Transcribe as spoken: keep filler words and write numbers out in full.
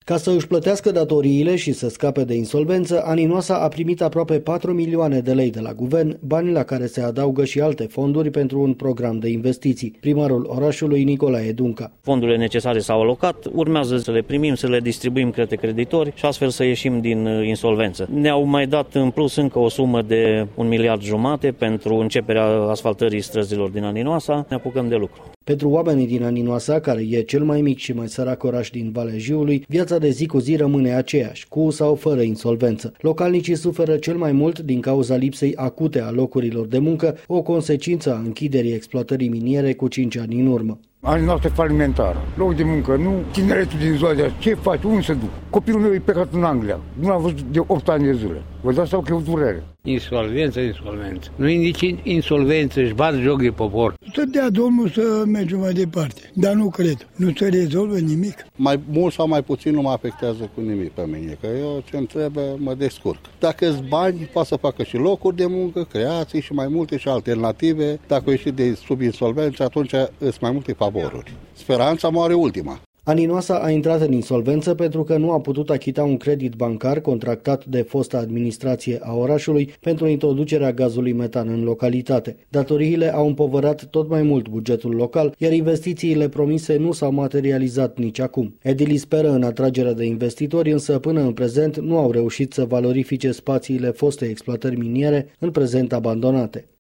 Ca să își plătească datoriile și să scape de insolvență, Aninoasa a primit aproape patru milioane de lei de la guvern, bani la care se adaugă și alte fonduri pentru un program de investiții. Primarul orașului, Nicolae Dunca. Fondurile necesare s-au alocat, urmează să le primim, să le distribuim către creditori și astfel să ieșim din insolvență. Ne-au mai dat în plus încă o sumă de un miliard jumate pentru începerea asfaltării străzilor din Aninoasa. Ne apucăm de lucru. Pentru oamenii din Aninoasa, care e cel mai mic și mai sărac oraș din Valea Jiului, viața de zi cu zi rămâne aceeași, cu sau fără insolvență. Localnicii suferă cel mai mult din cauza lipsei acute a locurilor de muncă, o consecință a închiderii exploatării miniere cu cinci ani în urmă. Aninoasa e falimentară. Loc de muncă, nu? Tineretul din ziua de azi, ce faci? Unde se duc? Copilul meu e plecat în Anglia. Nu l-am văzut de opt ani de zile. Vă dați seama că e o durere. Insolvență, insolvență. Nu e nici insolvență, își bat joc de popor. Să dea Domnul să mergem mai departe, dar nu cred. Nu se rezolvă nimic. Mai mult sau mai puțin nu mă afectează cu nimic pe mine, că eu ce-mi trebuie mă descurc. Dacă-s bani, poate să facă și locuri de muncă, creații și mai multe și alternative. Dacă o ieși de sub insolvență, atunci îs mai multe favoruri. Speranța moare ultima. Aninoasa a intrat în insolvență pentru că nu a putut achita un credit bancar contractat de fosta administrație a orașului pentru introducerea gazului metan în localitate. Datoriile au împovărat tot mai mult bugetul local, iar investițiile promise nu s-au materializat nici acum. Edilii speră în atragerea de investitori, însă până în prezent nu au reușit să valorifice spațiile fostei exploatări miniere, în prezent abandonate.